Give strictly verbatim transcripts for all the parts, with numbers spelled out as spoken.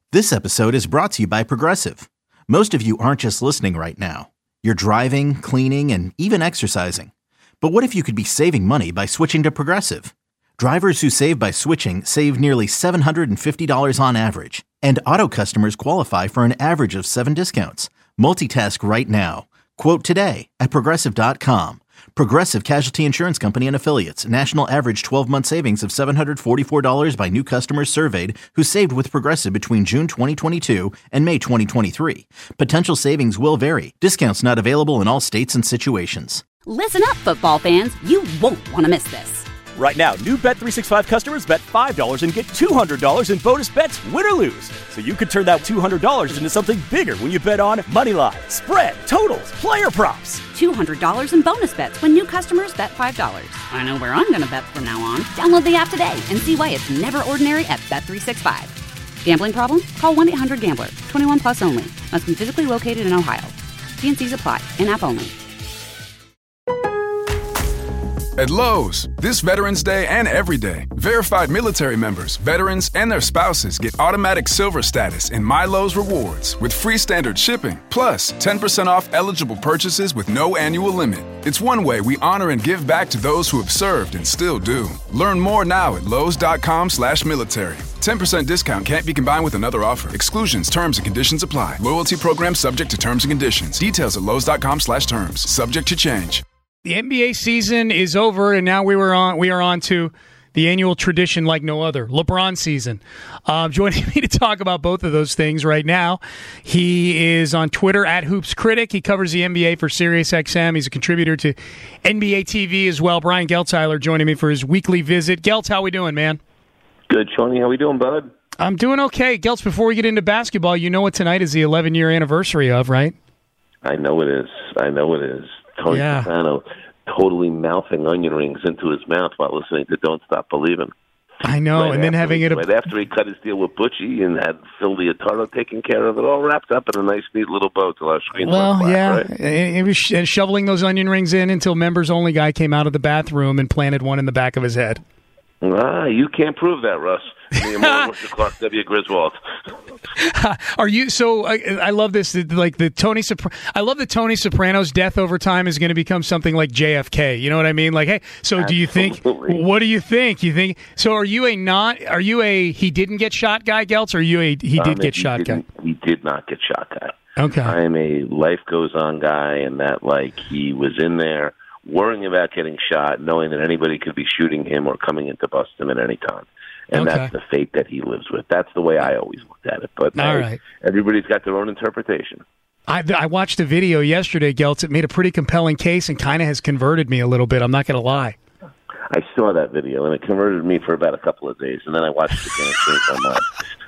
This episode is brought to you by Progressive. Most of you aren't just listening right now. You're driving, cleaning, and even exercising. But what if you could be saving money by switching to Progressive? Drivers who save by switching save nearly seven hundred fifty dollars on average. And auto customers qualify for an average of seven discounts. Multitask right now. Quote today at Progressive dot com. Progressive Casualty Insurance Company and Affiliates. National average twelve-month savings of seven hundred forty-four dollars by new customers surveyed who saved with Progressive between June twenty twenty-two and May twenty twenty-three. Potential savings will vary. Discounts not available in all states and situations. Listen up, football fans. You won't want to miss this. Right now, new Bet three sixty-five customers bet five dollars and get two hundred dollars in bonus bets, win or lose. So you could turn that two hundred dollars into something bigger when you bet on money line, spread, totals, player props. two hundred dollars in bonus bets when new customers bet five dollars. I know where I'm going to bet from now on. Download the app today and see why it's never ordinary at Bet three sixty-five. Gambling problem? Call one eight hundred gambler. twenty-one plus only. Must be physically located in Ohio. T and C's apply. In-app only. At Lowe's, this Veterans Day and every day, verified military members, veterans, and their spouses get automatic silver status in My Lowe's Rewards with free standard shipping, plus ten percent off eligible purchases with no annual limit. It's one way we honor and give back to those who have served and still do. Learn more now at Lowe's.com slash military. ten percent discount can't be combined with another offer. Exclusions, terms, and conditions apply. Loyalty program subject to terms and conditions. Details at Lowe's.com slash terms. Subject to change. The N B A season is over, and now we were on. We are on to the annual tradition like no other, LeBron season. Uh, joining me to talk about both of those things right now, he is on Twitter at Hoops Critic. He covers the N B A for SiriusXM. He's a contributor to N B A T V as well. Brian Geltzeiler joining me for his weekly visit. Geltz, how we doing, man? Good, Shawnee. How we doing, bud? I'm doing okay. Geltz, before we get into basketball, you know what tonight is the eleven-year anniversary of, right? I know it is. I know it is. Tony Yeah. Soprano totally mouthing onion rings into his mouth while listening to Don't Stop Believing. I know, right and then having he, it... A... Right after he cut his deal with Butchie and had Phil Leotardo taking care of it, all wrapped up in a nice, neat little bow till our screen Well, went black, yeah, right? it was sh- shoveling those onion rings in until members-only guy came out of the bathroom and planted one in the back of his head. Ah, you can't prove that, Russ. Me and more Clark W. Griswold. Are you so? I, I love this. Like the Tony, Sopra- I love that Tony Soprano's death over time is going to become something like J F K. You know what I mean? Like, hey, so do you think? Absolutely. What do you think? You think? So are you a not? Are you a he didn't get shot guy, Geltz? Or are you a he did Um, get he shot guy? didn't- He did not get shot guy. Okay. I am a life goes on guy, and that like he was in there worrying about getting shot, knowing that anybody could be shooting him or coming in to bust him at any time. And Okay. that's the fate that he lives with. That's the way I always looked at it. But All hey, right. everybody's got their own interpretation. I, I watched a video yesterday, Geltz. It made a pretty compelling case and kind of has converted me a little bit. I'm not going to lie. I saw that video, and it converted me for about a couple of days, and then I watched it again and changed my mind.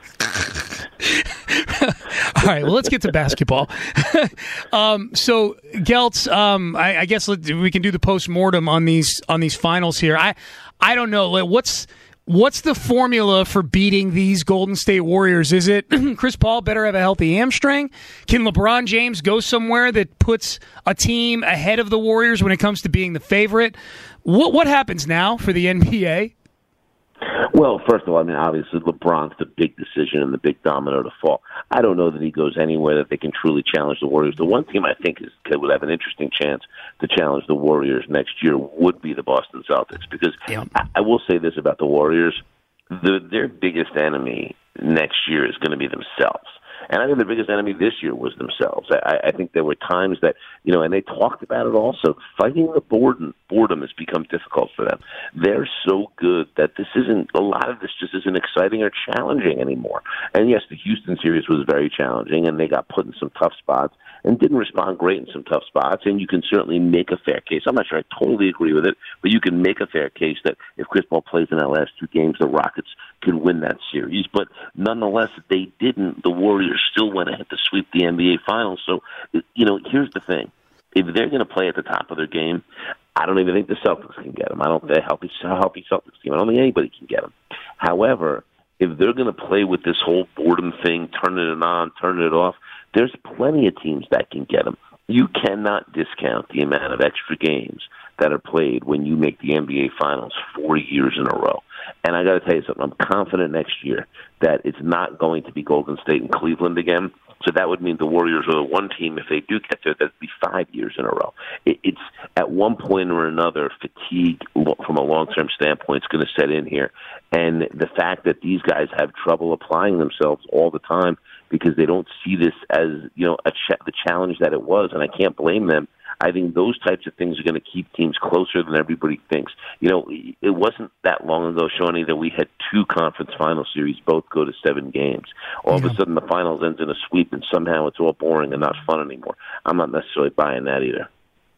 All right, well, let's get to basketball. um, so, Geltz, um, I, I guess let, we can do the post-mortem on these on these finals here. I I don't know. Like, What's what's the formula for beating these Golden State Warriors? Is it Chris Paul better have a healthy hamstring? Can LeBron James go somewhere that puts a team ahead of the Warriors when it comes to being the favorite? What what happens now for the N B A? Well, first of all, I mean, obviously, LeBron's the big decision and the big domino to fall. I don't know that he goes anywhere that they can truly challenge the Warriors. The one team I think is, would have an interesting chance to challenge the Warriors next year would be the Boston Celtics, because Yeah. I, I will say this about the Warriors. The, their biggest enemy next year is going to be themselves. And I think the biggest enemy this year was themselves. I, I think there were times that, you know, and they talked about it also, fighting the boredom, boredom has become difficult for them. They're so good that this isn't, a lot of this just isn't exciting or challenging anymore. And yes, the Houston series was very challenging, and they got put in some tough spots and didn't respond great in some tough spots, and you can certainly make a fair case. I'm not sure I totally agree with it, but you can make a fair case that if Chris Paul plays in that last two games, the Rockets could win that series. But nonetheless, they didn't. The Warriors still went ahead to sweep the N B A Finals. So, you know, here's the thing. If they're going to play at the top of their game, I don't even think the Celtics can get them. I don't think a healthy, healthy Celtics team. I don't think anybody can get them. However, if they're going to play with this whole boredom thing, turning it on, turning it off, there's plenty of teams that can get them. You cannot discount the amount of extra games that are played when you make the N B A Finals four years in a row. And I got to tell you something. I'm confident next year that it's not going to be Golden State and Cleveland again. So that would mean the Warriors are the one team, if they do get there, that'd be five years in a row. It, it's at one point or another, fatigue from a long-term standpoint is going to set in here. And the fact that these guys have trouble applying themselves all the time because they don't see this as, you know, a ch- the challenge that it was, and I can't blame them. I think those types of things are going to keep teams closer than everybody thinks. You know, it wasn't that long ago, Shawnee, that we had two conference final series both go to seven games. All yeah. of a sudden, the finals ends in a sweep, and somehow it's all boring and not fun anymore. I'm not necessarily buying that either.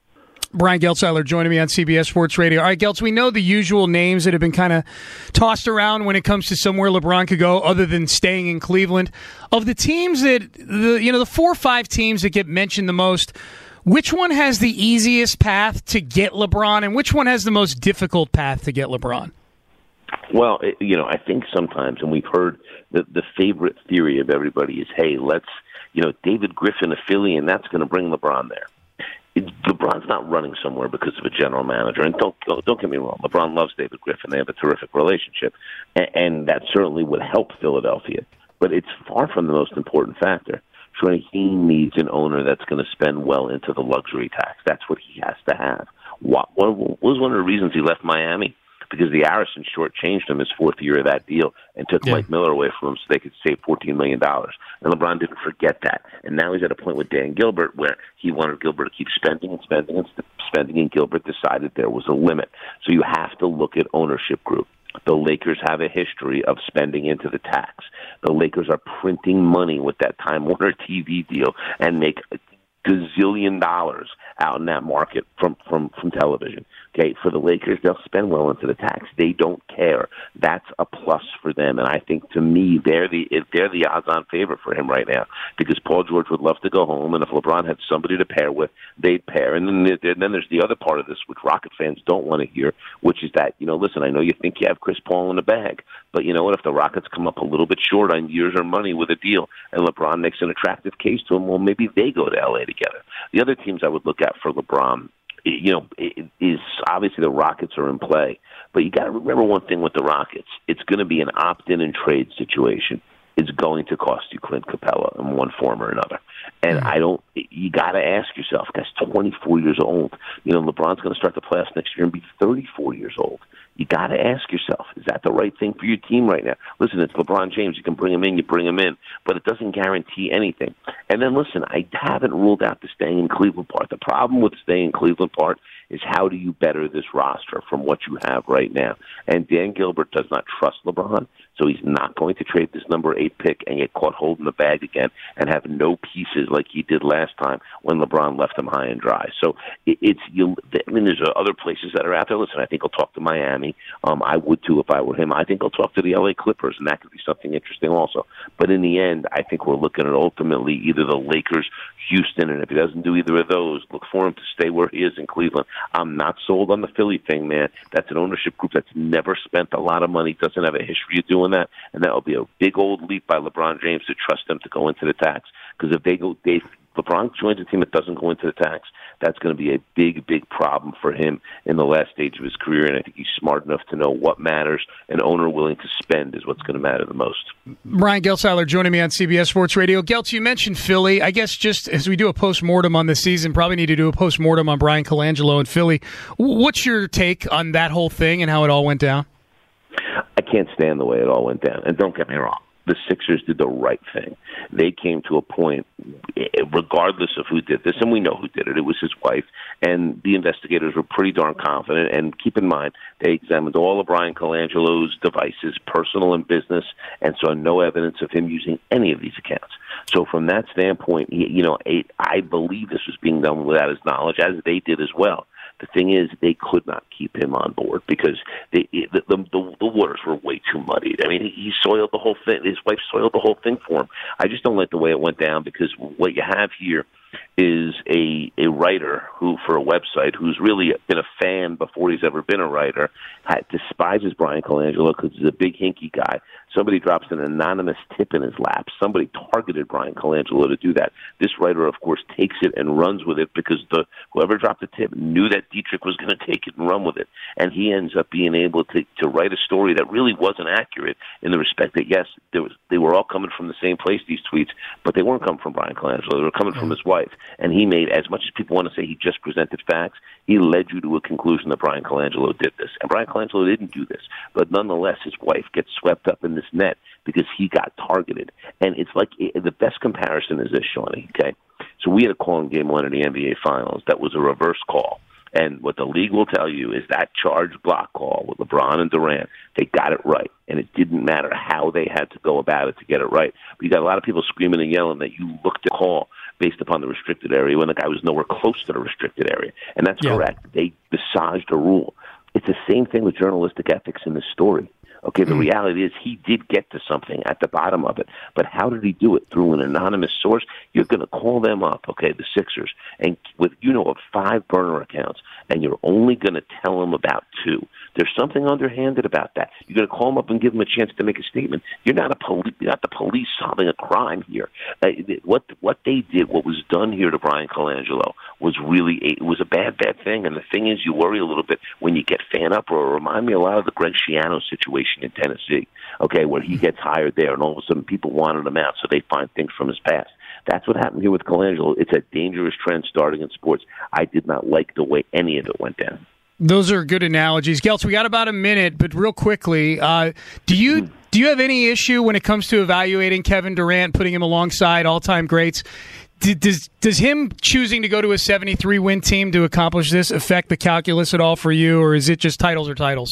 Brian Geltzeiler joining me on C B S Sports Radio. All right, Geltz, we know the usual names that have been kind of tossed around when it comes to somewhere LeBron could go other than staying in Cleveland. Of the teams that, the you know, the four or five teams that get mentioned the most, which one has the easiest path to get LeBron, and which one has the most difficult path to get LeBron? Well, it, you know, I think sometimes, and we've heard the, the favorite theory of everybody is, hey, let's, you know, David Griffin, a Philly, and that's going to bring LeBron there. It, LeBron's not running somewhere because of a general manager. And don't don't get me wrong, LeBron loves David Griffin. They have a terrific relationship, and, and that certainly would help Philadelphia. But it's far from the most important factor. He needs an owner that's going to spend well into the luxury tax. That's what he has to have. What, what was one of the reasons he left Miami? Because the Arison shortchanged him his fourth year of that deal and took yeah. Mike Miller away from him so they could save fourteen million dollars. And LeBron didn't forget that. And now he's at a point with Dan Gilbert where he wanted Gilbert to keep spending and spending and spending, and Gilbert decided there was a limit. So you have to look at ownership group. The Lakers have a history of spending into the tax. The Lakers are printing money with that Time Warner T V deal and make a gazillion dollars out in that market from, from, from television. Okay, for the Lakers, they'll spend well into the tax. They don't care. That's a plus for them, and I think to me they're the they're the odds-on favorite for him right now because Paul George would love to go home, and if LeBron had somebody to pair with, they'd pair. And then, and then there's the other part of this, which Rocket fans don't want to hear, which is that, you know, listen, I know you think you have Chris Paul in the bag, but you know what? If the Rockets come up a little bit short on years or money with a deal, and LeBron makes an attractive case to him, well, maybe they go to L A together. The other teams I would look at for LeBron, you know, is obviously the Rockets are in play. But you got to remember one thing with the Rockets. It's going to be an opt-in and trade situation. It's going to cost you Clint Capella in one form or another. And I don't, you got to ask yourself, guy's twenty-four years old. You know, LeBron's going to start the playoffs next year and be thirty-four years old. You got to ask yourself, is that the right thing for your team right now? Listen, it's LeBron James. You can bring him in, you bring him in, but it doesn't guarantee anything. And then listen, I haven't ruled out the staying in Cleveland part. The problem with staying in Cleveland part is how do you better this roster from what you have right now? And Dan Gilbert does not trust LeBron, so he's not going to trade this number eight pick and get caught holding the bag again and have no pieces like he did last time when LeBron left him high and dry. So it, it's you. I mean, there's other places that are out there. Listen, I think I'll talk to Miami. Um, I would too if I were him. I think I'll talk to the L A Clippers, and that could be something interesting also. But in the end, I think we're looking at ultimately either the Lakers, Houston, and if he doesn't do either of those, look for him to stay where he is in Cleveland. I'm not sold on the Philly thing, man. That's an ownership group that's never spent a lot of money, doesn't have a history of doing that, and that will be a big old leap by LeBron James to trust them to go into the tax. Because if they go, they LeBron joins a team that doesn't go into the tax, that's going to be a big, big problem for him in the last stage of his career. And I think he's smart enough to know what matters. An owner willing to spend is what's going to matter the most. Brian Geltzeiler joining me on C B S Sports Radio. Geltz, you mentioned Philly. I guess just as we do a post-mortem on the season, probably need to do a post-mortem on Brian Colangelo in Philly. What's your take on that whole thing and how it all went down? I can't stand the way it all went down. And don't get me wrong. The Sixers did the right thing. They came to a point, regardless of who did this, and we know who did it. It was his wife, and the investigators were pretty darn confident. And keep in mind, they examined all of Brian Colangelo's devices, personal and business, and saw no evidence of him using any of these accounts. So from that standpoint, you know, I believe this was being done without his knowledge, as they did as well. The thing is, they could not keep him on board because they, the, the, the, the waters were way too muddied. I mean, he soiled the whole thing. His wife soiled the whole thing for him. I just don't like the way it went down because what you have here is a a writer who, for a website, who's really been a fan before he's ever been a writer, had, despises Bryan Colangelo because he's a big hinky guy. Somebody drops an anonymous tip in his lap. Somebody targeted Bryan Colangelo to do that. This writer, of course, takes it and runs with it because the whoever dropped the tip knew that Dietrich was going to take it and run with it. And he ends up being able to, to write a story that really wasn't accurate in the respect that, yes, there was, they were all coming from the same place, these tweets, but they weren't coming from Bryan Colangelo. They were coming from his wife. And he made, as much as people want to say he just presented facts, he led you to a conclusion that Bryan Colangelo did this. And Bryan Colangelo didn't do this. But nonetheless, his wife gets swept up in this net because he got targeted. And it's like the best comparison is this, Shawnee, okay? So we had a call in Game one of the N B A Finals that was a reverse call. And what the league will tell you is that charged block call with LeBron and Durant, they got it right. And it didn't matter how they had to go about it to get it right. But you got a lot of people screaming and yelling that you looked at the call based upon the restricted area when the guy was nowhere close to the restricted area. And that's yeah. correct. They massaged a rule. It's the same thing with journalistic ethics in this story. Okay, the mm. reality is he did get to something at the bottom of it. But how did he do it? Through an anonymous source? You're going to call them up, okay, the Sixers, and with, you know, of five burner accounts, and you're only going to tell them about two. There's something underhanded about that. You're going to call them up and give them a chance to make a statement. You're not a poli- you're not the police solving a crime here. Uh, what what they did, what was done here to Bryan Colangelo, was really a, it was a bad, bad thing. And the thing is, you worry a little bit when you get fan uproar. Remind me a lot of the Greg Schiano situation in Tennessee, okay, where he gets hired there, and all of a sudden people wanted him out, so they find things from his past. That's what happened here with Colangelo. It's a dangerous trend starting in sports. I did not like the way any of it went down. Those are good analogies. Geltz, we got about a minute, but real quickly, uh, do you do you have any issue when it comes to evaluating Kevin Durant, putting him alongside all-time greats? Does does him choosing to go to a seventy-three win team to accomplish this affect the calculus at all for you, or is it just titles or titles?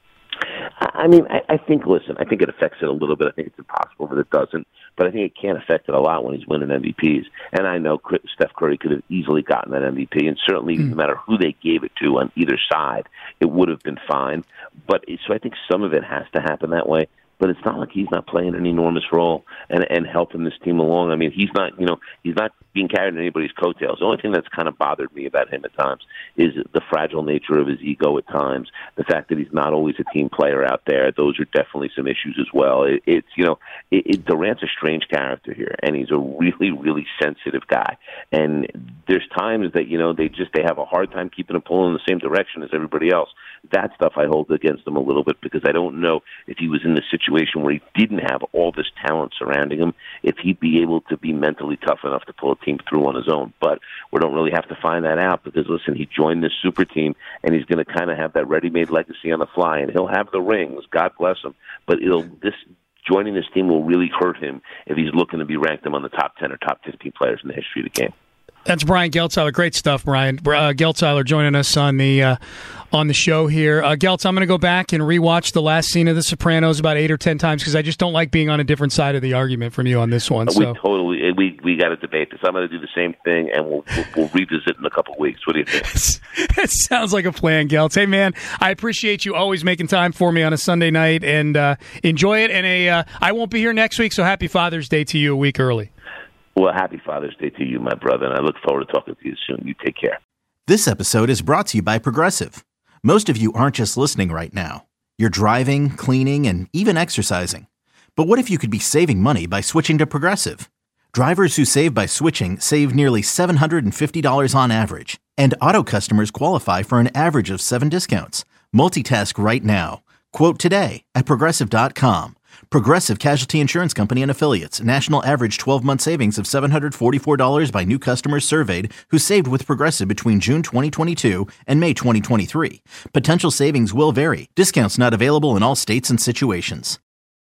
I mean, I, I think, listen, I think it affects it a little bit. I think it's impossible that it doesn't, but I think it can affect it a lot when he's winning M V Ps. And I know Steph Curry could have easily gotten that M V P, and certainly mm. no matter who they gave it to on either side, it would have been fine. But so I think some of it has to happen that way. But it's not like he's not playing an enormous role and and helping this team along. I mean, he's not, you know, he's not being carried in anybody's coattails. The only thing that's kind of bothered me about him at times is the fragile nature of his ego at times. The fact that he's not always a team player out there. Those are definitely some issues as well. It, it's, you know, it, it, Durant's a strange character here, and he's a really, really sensitive guy. And there's times that, you know, they just, they have a hard time keeping him pulling in the same direction as everybody else. That stuff I hold against him a little bit because I don't know if he was in the situation where he didn't have all this talent surrounding him, if he'd be able to be mentally tough enough to pull a team through on his own. But we don't really have to find that out because, listen, he joined this super team, and he's going to kind of have that ready-made legacy on the fly, and he'll have the rings. God bless him. But it'll this joining this team will really hurt him if he's looking to be ranked among the top ten or top fifteen players in the history of the game. That's Brian Geltzeiler. Great stuff, Brian. Uh, Geltzeiler joining us on the uh, on the show here. Uh, Geltz, I'm going to go back and rewatch the last scene of The Sopranos about eight or ten times because I just don't like being on a different side of the argument from you on this one. So. We totally we we got to debate this. I'm going to do the same thing, and we'll we'll, we'll revisit in a couple of weeks. What do you think? It sounds like a plan, Geltz. Hey, man, I appreciate you always making time for me on a Sunday night, and uh, enjoy it. And a uh, I won't be here next week, so happy Father's Day to you a week early. Well, happy Father's Day to you, my brother, and I look forward to talking to you soon. You take care. This episode is brought to you by Progressive. Most of you aren't just listening right now. You're driving, cleaning, and even exercising. But what if you could be saving money by switching to Progressive? Drivers who save by switching save nearly seven hundred fifty dollars on average. And auto customers qualify for an average of seven discounts. Multitask right now. Quote today at Progressive dot com. Progressive Casualty Insurance Company and Affiliates. National average twelve-month savings of seven hundred forty-four dollars by new customers surveyed who saved with Progressive between June twenty twenty-two and May twenty twenty-three. Potential savings will vary. Discounts not available in all states and situations.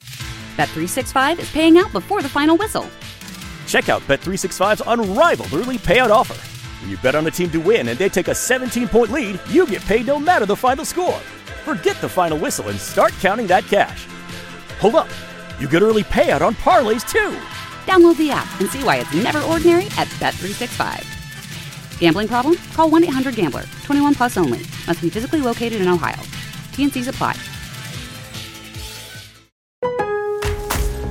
Bet three sixty-five is paying out before the final whistle. Check out Bet three sixty-five's unrivaled early payout offer. When you bet on a team to win and they take a seventeen-point lead, you get paid no matter the final score. Forget the final whistle and start counting that cash. Hold up. You get early payout on parlays, too. Download the app and see why it's never ordinary at Bet three sixty-five. Gambling problem? Call one eight hundred gambler. twenty-one plus only. Must be physically located in Ohio. T and C's apply.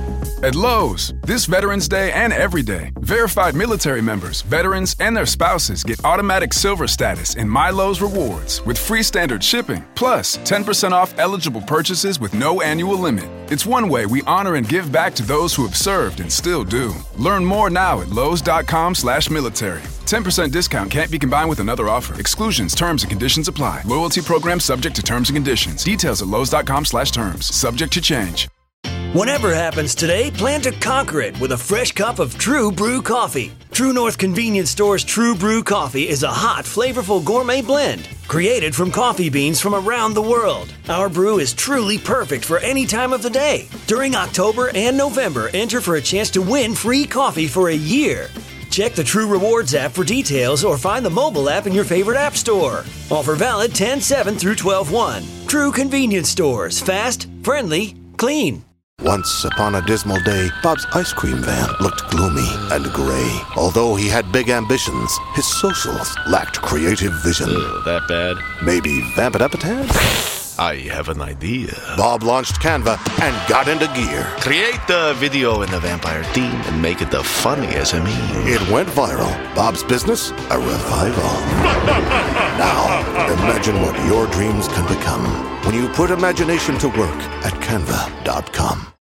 At Lowe's, this Veterans Day and every day, verified military members, veterans, and their spouses get automatic silver status in My Lowe's Rewards with free standard shipping, plus ten percent off eligible purchases with no annual limit. It's one way we honor and give back to those who have served and still do. Learn more now at lowes.com slash military. ten percent discount can't be combined with another offer. Exclusions, terms, and conditions apply. Loyalty program subject to terms and conditions. Details at lowes.com slash terms. Subject to change. Whatever happens today, plan to conquer it with a fresh cup of True Brew coffee. True North Convenience Store's True Brew coffee is a hot, flavorful gourmet blend created from coffee beans from around the world. Our brew is truly perfect for any time of the day. During October and November, enter for a chance to win free coffee for a year. Check the True Rewards app for details or find the mobile app in your favorite app store. Offer valid ten seven through twelve one. True Convenience Stores. Fast, friendly, clean. Once upon a dismal day, Bob's ice cream van looked gloomy and gray. Although he had big ambitions, his socials lacked creative vision. Ugh, that bad? Maybe vamp it up a tad? I have an idea. Bob launched Canva and got into gear. Create the video in the vampire theme and make it the funniest of me. It went viral. Bob's business, a revival. Now, imagine what your dreams can become when you put imagination to work at canva dot com.